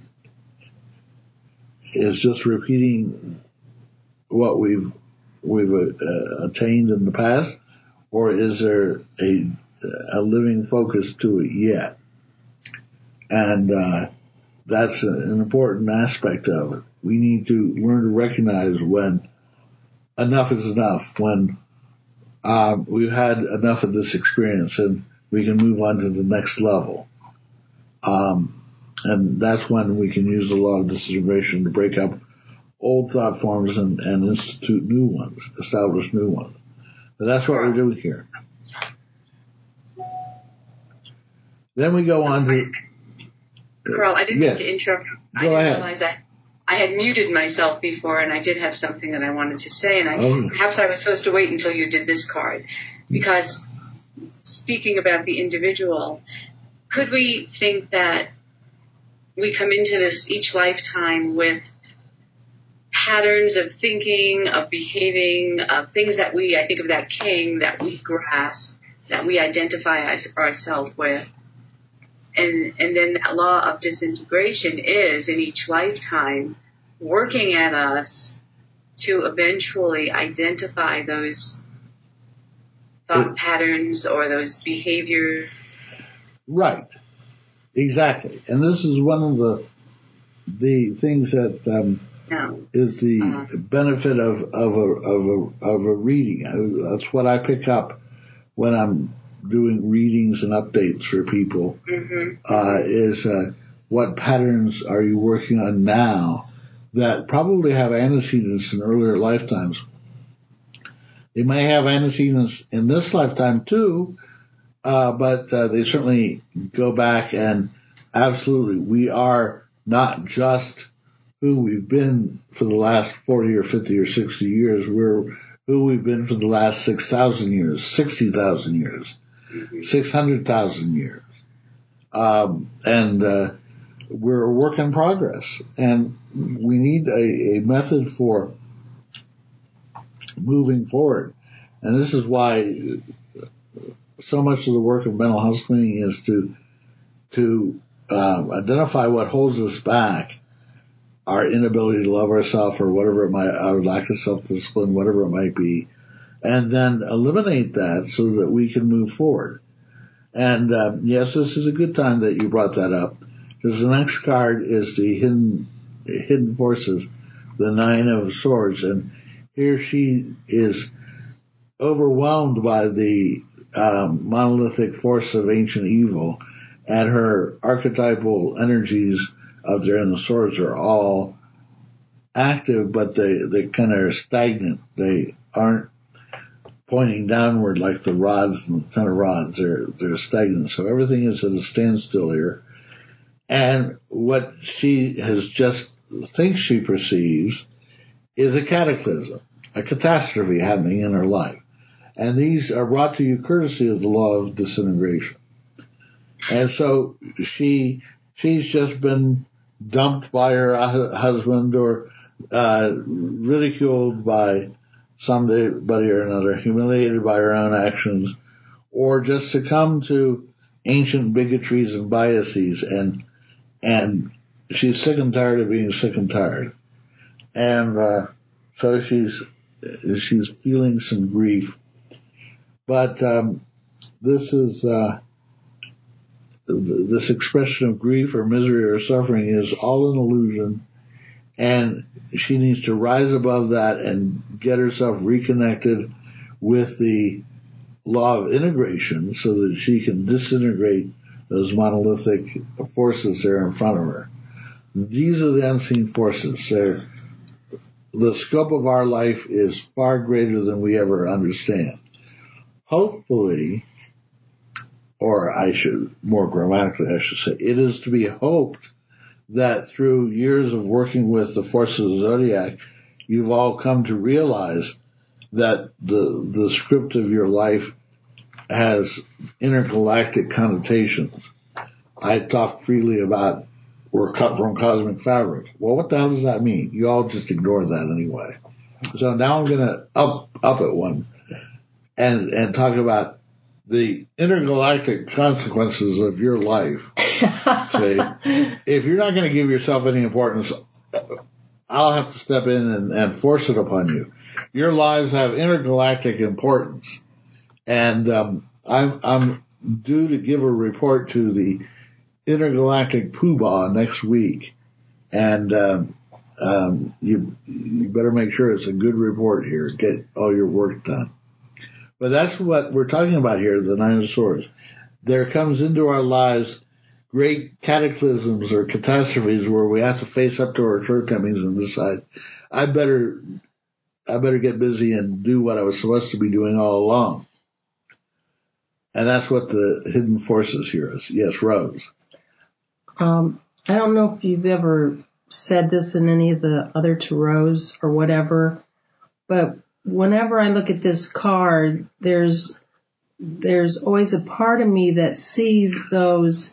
is just repeating what we've we've uh, attained in the past, or is there a a living focus to it yet? And uh, that's an important aspect of it. We need to learn to recognize when enough is enough, when um, we've had enough of this experience and we can move on to the next level. Um, and that's when we can use the law of disintegration to break up old thought forms and, and institute new ones, establish new ones. So that's what we're doing here. Then we go on to... Carl, I didn't yes. mean to interrupt. I Go didn't ahead. realize I, I had muted myself before, and I did have something that I wanted to say, and I, Oh. perhaps I was supposed to wait until you did this card, because speaking about the individual, could we think that we come into this each lifetime with patterns of thinking, of behaving, of things that we, I think of that king that we grasp, that we identify as, ourselves with. And, and then that law of disintegration is, in each lifetime, working at us to eventually identify those thought patterns or those behaviors. Right. Exactly. And this is one of the the things that um, no. is the uh, benefit of, of, a, of, a, of a reading. I, that's what I pick up when I'm doing readings and updates for people, mm-hmm. uh, is uh, what patterns are you working on now that probably have antecedents in earlier lifetimes. They may have antecedents in this lifetime too, uh, but uh, they certainly go back, and absolutely we are not just who we've been for the last forty or fifty or sixty years. We're who we've been for the last six thousand years, sixty thousand years, six hundred thousand years. Um, and uh, we're a work in progress, and we need a, a method for moving forward. And this is why so much of the work of mental health screening is to to um, identify what holds us back, our inability to love ourselves or whatever it might, our lack of self-discipline, whatever it might be, and then eliminate that so that we can move forward. And uh, yes, this is a good time that you brought that up, because the next card is the hidden hidden forces, the Nine of Swords, and here she is overwhelmed by the um, monolithic force of ancient evil, and her archetypal energies up there in the swords are all active, but they, they kind of are stagnant. They aren't pointing downward like the rods and the ten of rods. They're, they're stagnant. So everything is at a standstill here. And what she has just thinks she perceives is a cataclysm, a catastrophe happening in her life. And these are brought to you courtesy of the law of disintegration. And so she, she's just been dumped by her husband, or uh, ridiculed by somebody or another, humiliated by her own actions, or just succumbed to ancient bigotries and biases, and and she's sick and tired of being sick and tired. And uh, so she's she's feeling some grief. But um, this is uh, this expression of grief or misery or suffering is all an illusion, and she needs to rise above that and get herself reconnected with the law of integration so that she can disintegrate those monolithic forces there in front of her. These are the unseen forces. They're, the scope of our life is far greater than we ever understand. Hopefully, or I should, more grammatically I should say, it is to be hoped that through years of working with the forces of the zodiac, you've all come to realize that the the script of your life has intergalactic connotations. I talk freely about we're cut from cosmic fabric. Well, what the hell does that mean? You all just ignore that anyway. So now I'm going to up up it one and and talk about the intergalactic consequences of your life. See, if you're not going to give yourself any importance, I'll have to step in and, and force it upon you. Your lives have intergalactic importance, and um, I'm, I'm due to give a report to the intergalactic poobah next week, and um, um, you you better make sure it's a good report here. Get all your work done. But that's what we're talking about here, the Nine of Swords. There comes into our lives great cataclysms or catastrophes where we have to face up to our shortcomings and decide, I better, I better get busy and do what I was supposed to be doing all along. And that's what the hidden forces here is. Yes, Rose. Um, I don't know if you've ever said this in any of the other tarots or whatever, but whenever I look at this card, there's there's always a part of me that sees those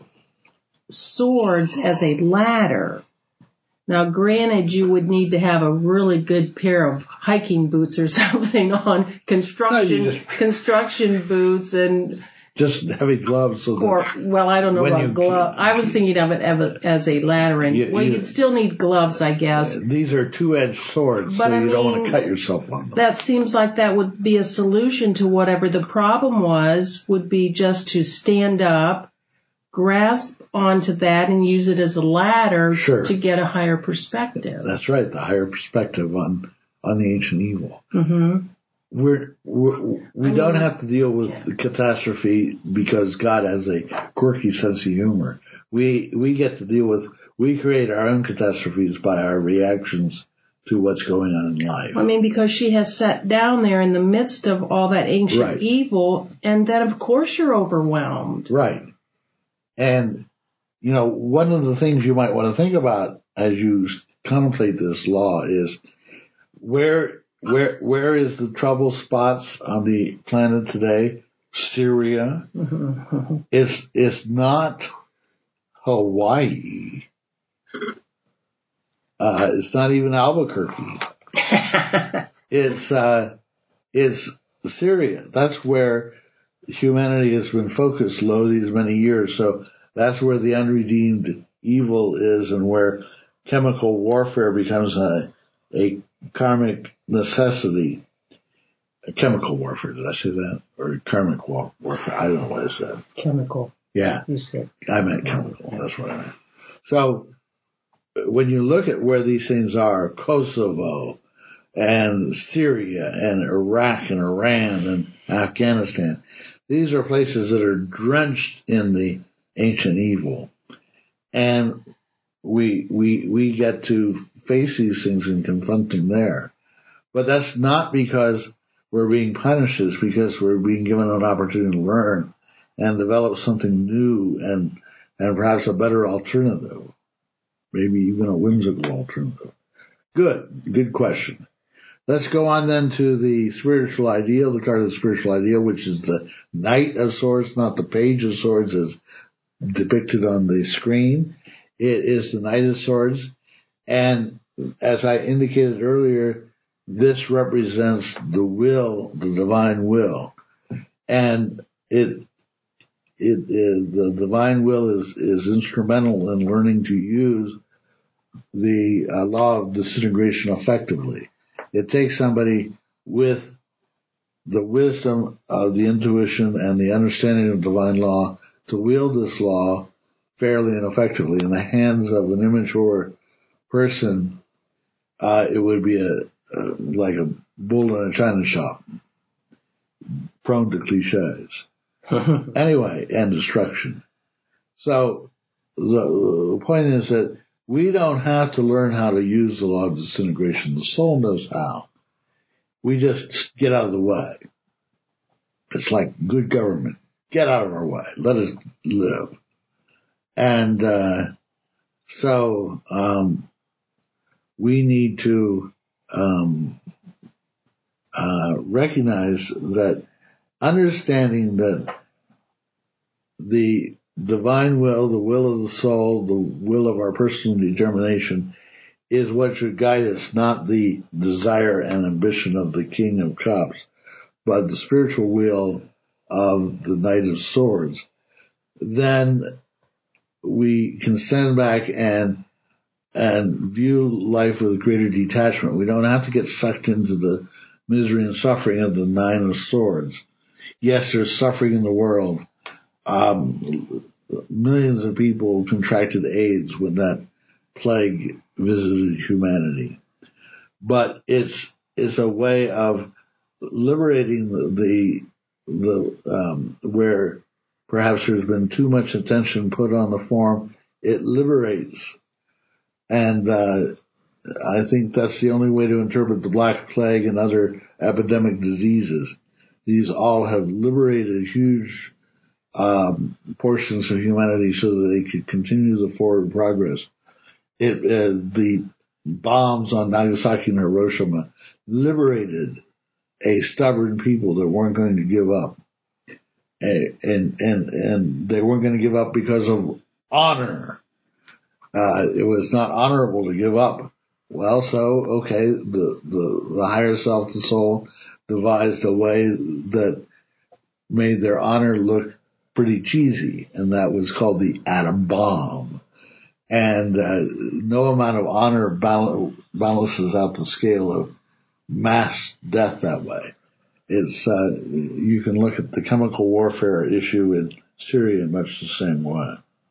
swords as a ladder. Now, granted, you would need to have a really good pair of hiking boots or something on, construction No, just, construction boots, and just heavy gloves. So or well, I don't know about gloves. I was thinking of it as a ladder, and you, well, you, you'd still need gloves, I guess. These are two-edged swords, but so I you mean, don't want to cut yourself on them. That seems like that would be a solution to whatever the problem was. Would be just to stand up, grasp onto that, and use it as a ladder sure. to get a higher perspective. That's right, the higher perspective on on the ancient evil. Mm-hmm. We're, we're, we I don't mean, have to deal with the catastrophe because God has a quirky sense of humor. We we get to deal with, we create our own catastrophes by our reactions to what's going on in life. I mean, because she has sat down there in the midst of all that ancient right. evil, and then of course you're overwhelmed. Right. And, you know, one of the things you might want to think about as you contemplate this law is where Where where is the trouble spots on the planet today? Syria. Mm-hmm. It's it's not Hawaii. Uh, it's not even Albuquerque. It's, uh, it's Syria. That's where humanity has been focused low these many years. So that's where the unredeemed evil is, and where chemical warfare becomes a, a karmic necessity. Chemical warfare, did I say that? Or karmic war- warfare? I don't know what I said. Chemical. Yeah. You said. I meant chemical. That's what I meant. So when you look at where these things are, Kosovo and Syria and Iraq and Iran and Afghanistan, these are places that are drenched in the ancient evil. And we, we, we get to face these things and confront them there. But that's not because we're being punished, it's because we're being given an opportunity to learn and develop something new and, and perhaps a better alternative. Maybe even a whimsical alternative. Good. Good question. Let's go on then to the spiritual ideal, the card of the spiritual ideal, which is the Knight of Swords, not the Page of Swords as depicted on the screen. It is the Knight of Swords. And as I indicated earlier, this represents the will, the divine will. And it, it is, the divine will is, is instrumental in learning to use the uh, law of disintegration effectively. It takes somebody with the wisdom of the intuition and the understanding of divine law to wield this law fairly and effectively. In the hands of an immature person, uh, it would be a, a like a bull in a china shop, prone to cliches. Anyway, and destruction. So the, the point is that we don't have to learn how to use the law of disintegration. The soul knows how. We just get out of the way. It's like good government. Get out of our way. Let us live. And uh, so um, we need to um, uh, recognize that understanding that the divine will, the will of the soul, the will of our personal determination is what should guide us, not the desire and ambition of the King of Cups, but the spiritual will of the Knight of Swords. Then we can stand back and and view life with greater detachment. We don't have to get sucked into the misery and suffering of the Nine of Swords. Yes, there's suffering in the world. Um, millions of people contracted AIDS when that plague visited humanity. But it's it's a way of liberating the the, the um, where perhaps there's been too much attention put on the form. It liberates, and uh, I think that's the only way to interpret the Black Plague and other epidemic diseases. These all have liberated huge um, portions of humanity so that they could continue the forward progress. It uh, the bombs on Nagasaki and Hiroshima liberated a stubborn people that weren't going to give up. And, and, and, and they weren't going to give up because of honor. Uh, it was not honorable to give up. Well, so, okay, the, the, the higher self, the soul, devised a way that made their honor look pretty cheesy, and that was called the atom bomb. And uh, no amount of honor balances out the scale of mass death that way. It's uh, you can look at the chemical warfare issue in Syria in much the same way.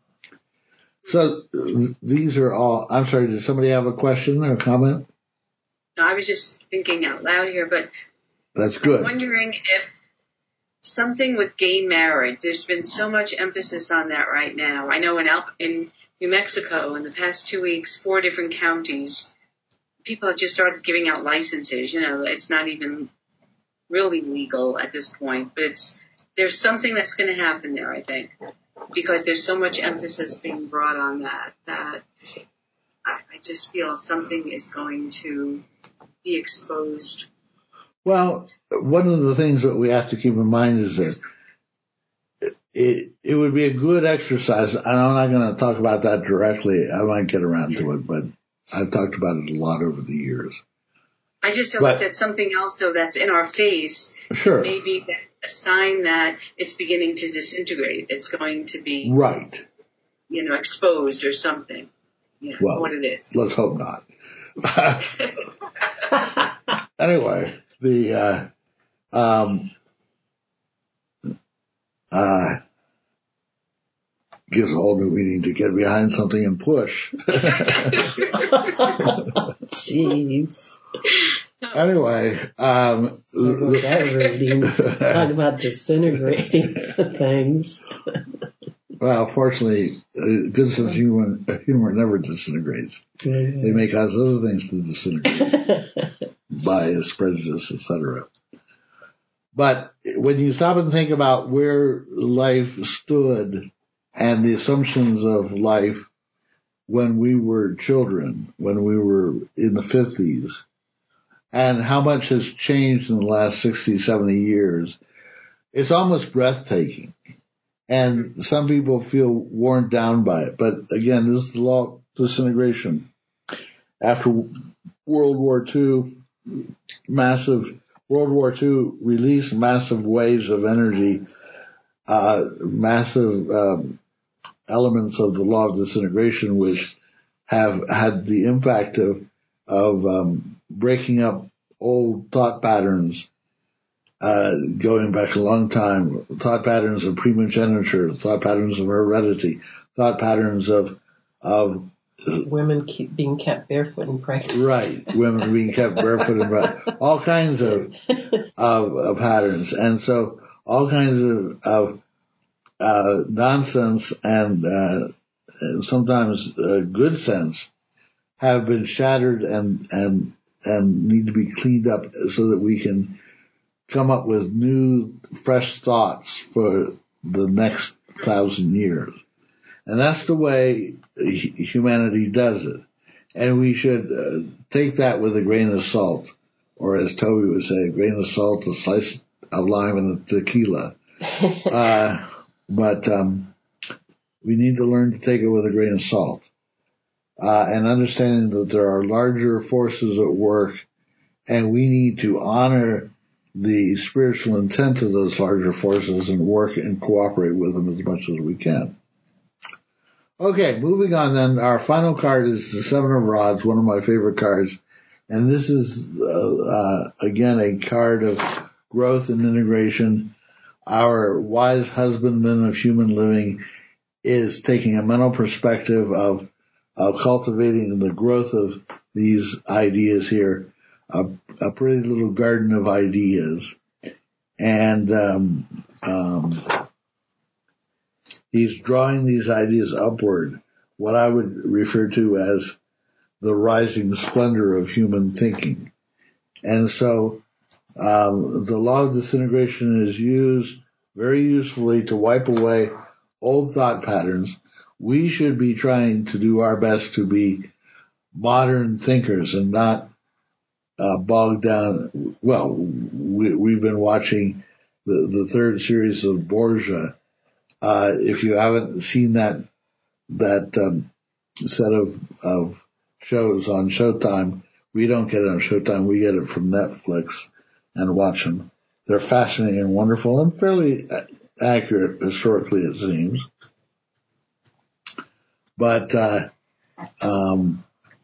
So these are all. I'm sorry. Did somebody have a question or a comment? No, I was just thinking out loud here, but that's good. I'm wondering if something with gay marriage. There's been so much emphasis on that right now. I know in Al- in New Mexico, in the past two weeks, four different counties, people have just started giving out licenses. You know, it's not even really legal at this point, but it's there's something that's going to happen there, I think, because there's so much emphasis being brought on that, that I, I just feel something is going to be exposed. Well, one of the things that we have to keep in mind is that it, it would be a good exercise, and I'm not going to talk about that directly. I might get around to it, but I've talked about it a lot over the years. I just feel But- like that's something else, though, that's in our face. Sure. Maybe that a sign that it's beginning to disintegrate. It's going to be, Right. you know, exposed or something. Yeah, Well, what it is. Let's hope not. Anyway, the, uh, um, uh, gives a whole new meaning to get behind something and push. Jeez. Anyway, um, Look at that reading. Talk about disintegrating things. well, fortunately, uh, good sense of humor, humor never disintegrates. They may cause other things to disintegrate. Bias, prejudice, et cetera. But when you stop and think about where life stood and the assumptions of life when we were children, when we were in the fifties, and how much has changed in the last sixty, seventy years, it's almost breathtaking. And some people feel worn down by it. But again, this is the law of disintegration. After World War Two, massive, World War Two released massive waves of energy, uh, massive um, elements of the law of disintegration, which have had the impact of, of um, breaking up old thought patterns, uh, going back a long time, thought patterns of primogeniture, thought patterns of heredity, thought patterns of, of Women keep being kept barefoot and pregnant. Right. Women being kept barefoot and barefoot. All kinds of, of, of patterns. And so all kinds of, of, uh, nonsense and, uh, and sometimes, uh, good sense have been shattered and, and, and need to be cleaned up so that we can come up with new, fresh thoughts for the next thousand years. And that's the way humanity does it. And we should uh, take that with a grain of salt, or as Toby would say, a grain of salt, a slice of lime, and a tequila. uh, but um, we need to learn to take it with a grain of salt, uh, and understanding that there are larger forces at work, and we need to honor the spiritual intent of those larger forces and work and cooperate with them as much as we can. Okay, moving on then. Our final card is the Seven of Rods, one of my favorite cards. And this is, uh, uh, again, a card of growth and integration. Our wise husbandman of human living is taking a mental perspective of, of cultivating the growth of these ideas here. A, a pretty little garden of ideas. And, um, um, he's drawing these ideas upward, what I would refer to as the rising splendor of human thinking. And so um, the law of disintegration is used very usefully to wipe away old thought patterns. We should be trying to do our best to be modern thinkers and not uh, bogged down. Well, we, we've been watching the, the third series of Borgia. Uh, if you haven't seen that, that, um, set of, of shows on Showtime, we don't get it on Showtime, we get it from Netflix and watch them. They're fascinating and wonderful and fairly accurate historically, it seems. But, uh, um,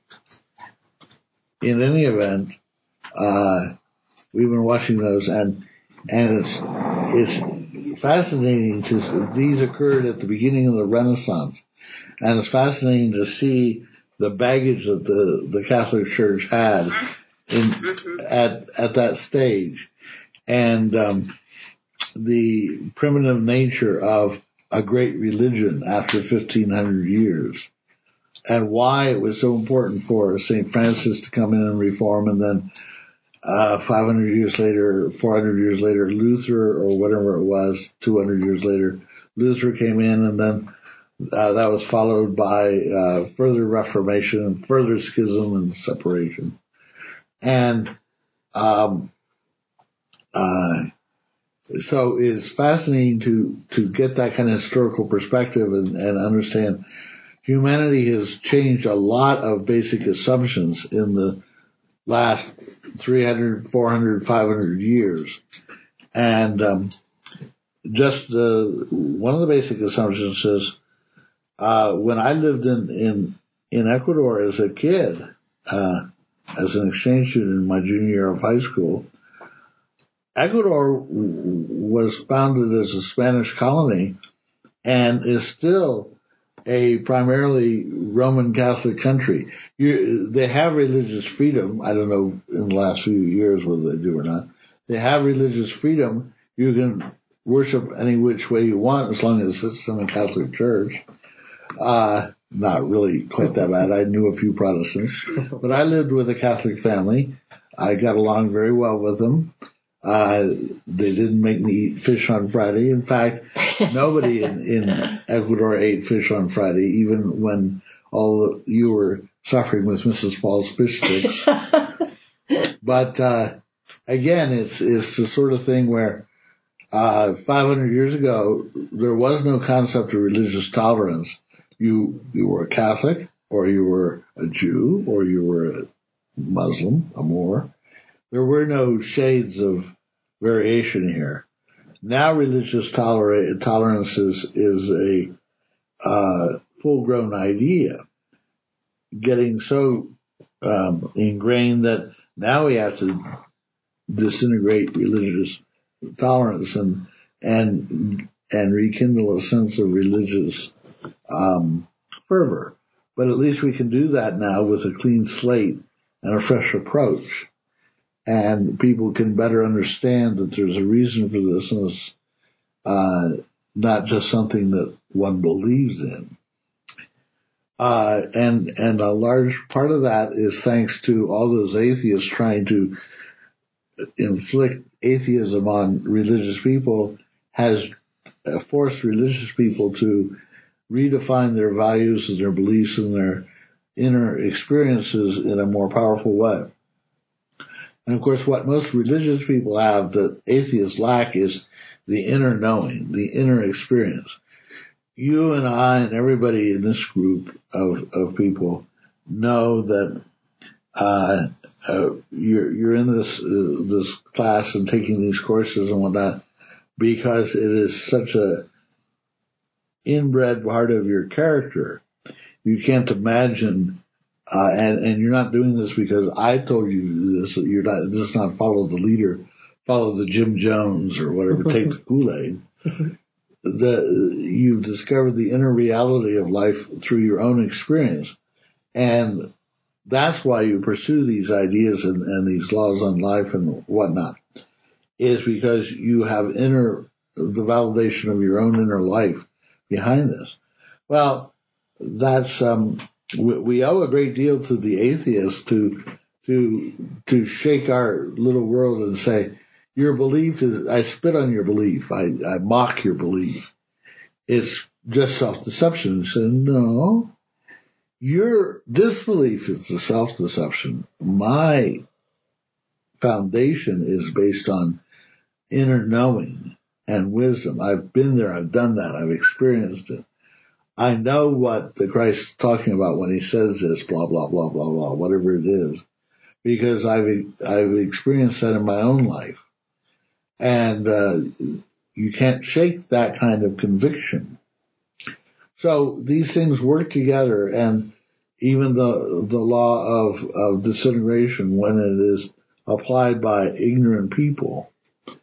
in any event, uh, we've been watching those and, and it's, it's fascinating to, these occurred at the beginning of the Renaissance. And it's fascinating to see the baggage that the, the Catholic Church had in, at, at that stage. And, um, the primitive nature of a great religion after fifteen hundred years. And why it was so important for Saint Francis to come in and reform, and then uh five hundred years later, four hundred years later, Luther, or whatever it was, two hundred years later, Luther came in, and then uh, that was followed by uh further reformation and further schism and separation. And um uh so it's fascinating to, to get that kind of historical perspective and, and understand humanity has changed a lot of basic assumptions in the last three hundred, four hundred, five hundred years. And um, just the, one of the basic assumptions is uh, when I lived in, in, in Ecuador as a kid, uh, as an exchange student in my junior year of high school, Ecuador was founded as a Spanish colony and is still a primarily Roman Catholic country. You, they have religious freedom. I don't know in the last few years whether they do or not. They have religious freedom. You can worship any which way you want as long as it's in a Catholic church. Uh, not really quite that bad. I knew a few Protestants, but I lived with a Catholic family. I got along very well with them. Uh, they didn't make me eat fish on Friday. In fact, nobody in, in Ecuador ate fish on Friday, even when all the, you were suffering with Missus Paul's fish sticks. But, uh, again, it's, it's the sort of thing where, uh, five hundred years ago, there was no concept of religious tolerance. You, you were a Catholic, or you were a Jew, or you were a Muslim, a Moor. There were no shades of variation here. Now religious toler- tolerance is, is a uh, full-grown idea, getting so um, ingrained that now we have to disintegrate religious tolerance and and and rekindle a sense of religious um, fervor. But at least we can do that now with a clean slate and a fresh approach. And people can better understand that there's a reason for this, and it's uh, not just something that one believes in. Uh, and and a large part of that is thanks to all those atheists trying to inflict atheism on religious people, has forced religious people to redefine their values and their beliefs and their inner experiences in a more powerful way. And of course, what most religious people have that atheists lack is the inner knowing, the inner experience. You and I and everybody in this group of, of people know that uh, uh you're you're in this uh, this class and taking these courses and whatnot because it is such a inbred part of your character. You can't imagine. Uh, and, and you're not doing this because I told you to do this. You're not, just not follow the leader, follow the Jim Jones or whatever, take the Kool-Aid. The, you've discovered the inner reality of life through your own experience. And that's why you pursue these ideas and, and these laws on life and whatnot, is because you have inner, the validation of your own inner life behind this. Well, that's, um, we owe a great deal to the atheists to to to shake our little world and say, your belief is, I spit on your belief, I, I mock your belief. It's just self-deception. And say, no, your disbelief is the self-deception. My foundation is based on inner knowing and wisdom. I've been there, I've done that, I've experienced it. I know what the Christ is talking about when he says this, blah, blah, blah, blah, blah, whatever it is, because I've, I've experienced that in my own life. And, uh, you can't shake that kind of conviction. So these things work together, and even the, the law of, of disintegration, when it is applied by ignorant people,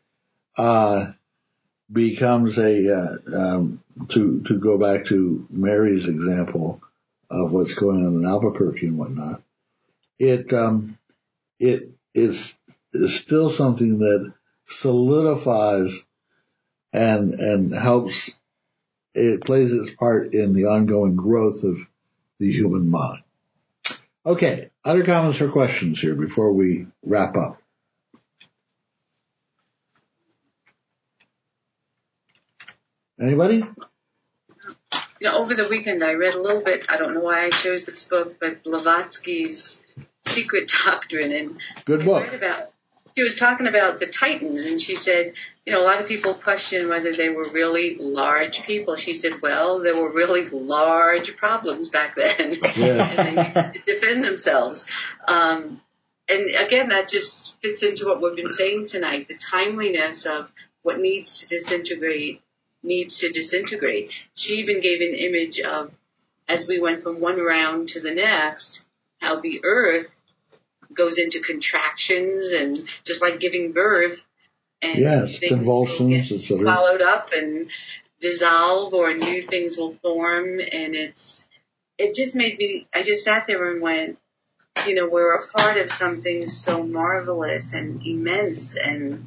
uh, becomes a, uh, um, to, to go back to Mary's example of what's going on in Albuquerque and whatnot. It, um, it is, is still something that solidifies and, and helps, it plays its part in the ongoing growth of the human mind. Okay. Other comments or questions here before we wrap up? Anybody? You know, over the weekend I read a little bit, I don't know why I chose this book, but Blavatsky's Secret Doctrine. And Good book. I read about she was talking about the Titans, and she said, you know, a lot of people question whether they were really large people. She said, well, there were really large problems back then, Yes. and they needed to defend themselves. Um, and again, that just fits into what we've been saying tonight, the timeliness of what needs to disintegrate needs to disintegrate. She even gave an image of, as we went from one round to the next, how the earth goes into contractions and just like giving birth, and Yes, convulsions, et cetera. Followed up and dissolve, or new things will form, and it's it just made me. I just sat there and went, you know, we're a part of something so marvelous and immense and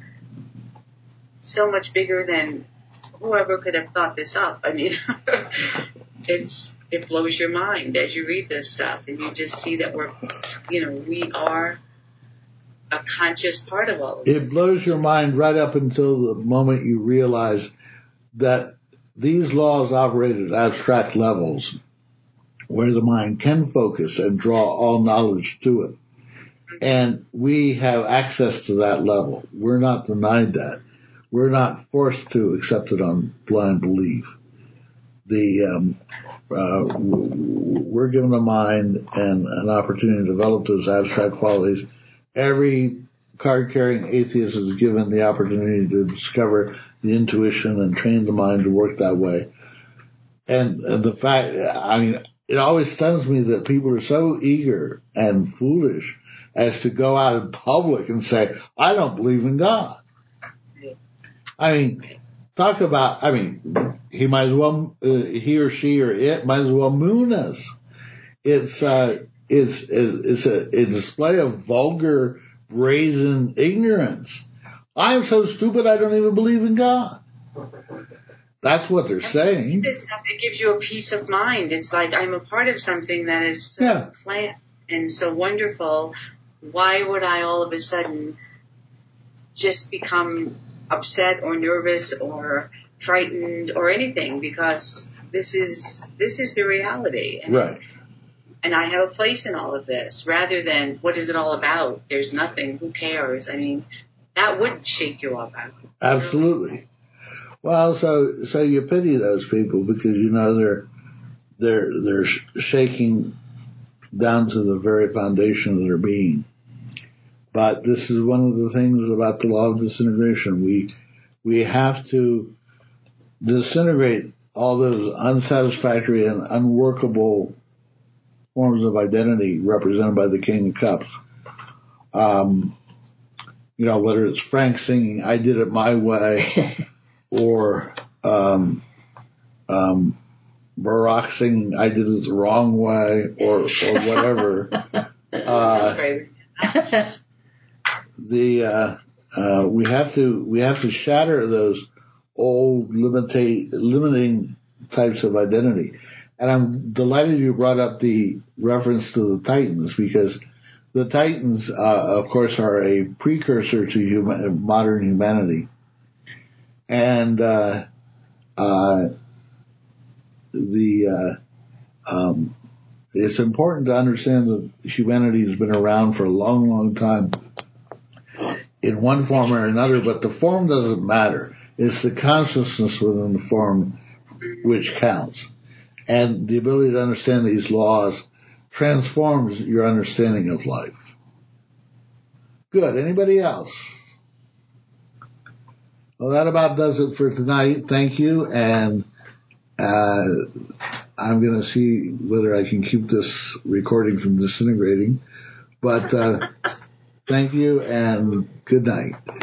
so much bigger than whoever could have thought this up. I mean, it's it blows your mind as you read this stuff, and you just see that we're, you know, we are a conscious part of all of this. It blows your mind right up until the moment you realize that these laws operate at abstract levels where the mind can focus and draw all knowledge to it. And we have access to that level. We're not denied that. We're not forced to accept it on blind belief. The um, uh, we're given a mind and an opportunity to develop those abstract qualities. Every card-carrying atheist is given the opportunity to discover the intuition and train the mind to work that way. And, and the fact, I mean, it always stuns me that people are so eager and foolish as to go out in public and say, I don't believe in God. I mean, talk about, I mean, he might as well, uh, he or she or it might as well moon us. It's, uh, it's, it's a, a display of vulgar, brazen ignorance. I'm so stupid I don't even believe in God. That's what they're saying. This stuff, it gives you a peace of mind. It's like I'm a part of something that is so yeah. planned and so wonderful. Why would I all of a sudden just become upset or nervous or frightened or anything? Because this is this is the reality. And, right. And I have a place in all of this, rather than what is it all about? There's nothing. Who cares? I mean, that would shake you up. Absolutely. Well, so so you pity those people because you know they're they're they're shaking down to the very foundation of their being. But this is one of the things about the law of disintegration. We we have to disintegrate all those unsatisfactory and unworkable forms of identity represented by the King of Cups. Um, you know, whether it's Frank singing "I Did It My Way" or um, um, Barack singing "I Did It the Wrong Way" or or whatever. uh, the uh, uh, we have to we have to shatter those old limita- limiting types of identity. And I'm delighted you brought up the reference to the Titans, because the Titans, uh, of course, are a precursor to human, modern humanity. And uh, uh, the uh, um, it's important to understand that humanity has been around for a long, long time in one form or another, but the form doesn't matter. It's the consciousness within the form which counts. And the ability to understand these laws transforms your understanding of life. Good. Anybody else? Well, that about does it for tonight. Thank you. And uh, I'm going to see whether I can keep this recording from disintegrating. But uh, thank you and good night.